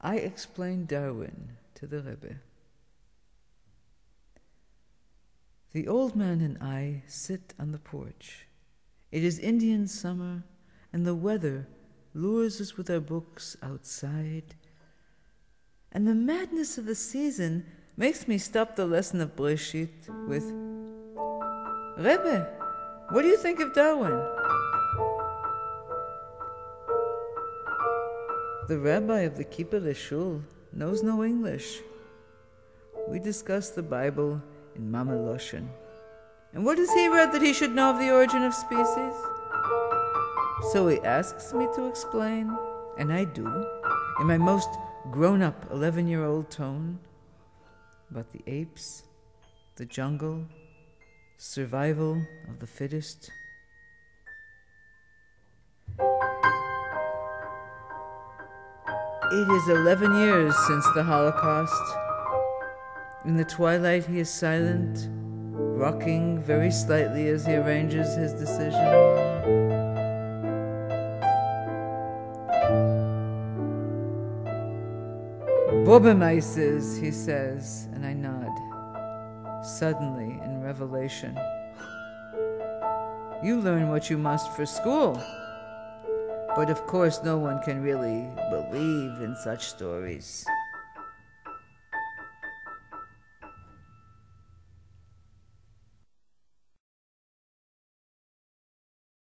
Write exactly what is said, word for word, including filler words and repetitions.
I explained Darwin to the Rebbe. The old man and I sit on the porch. It is Indian summer, and the weather lures us with our books outside. And the madness of the season makes me stop the lesson of Breshit with, Rebbe, what do you think of Darwin? The rabbi of the Kippur Shul knows no English. We discuss the Bible in Mama Loshen. And what has he read that he should know of the origin of species? So he asks me to explain, and I do, in my most grown-up eleven-year-old tone, about the apes, the jungle, survival of the fittest. It is eleven years since the Holocaust. In the twilight he is silent, rocking very slightly as he arranges his decision. Bobemaises, he says, and I nod, suddenly in revelation. You learn what you must for school, but of course no one can really believe in such stories.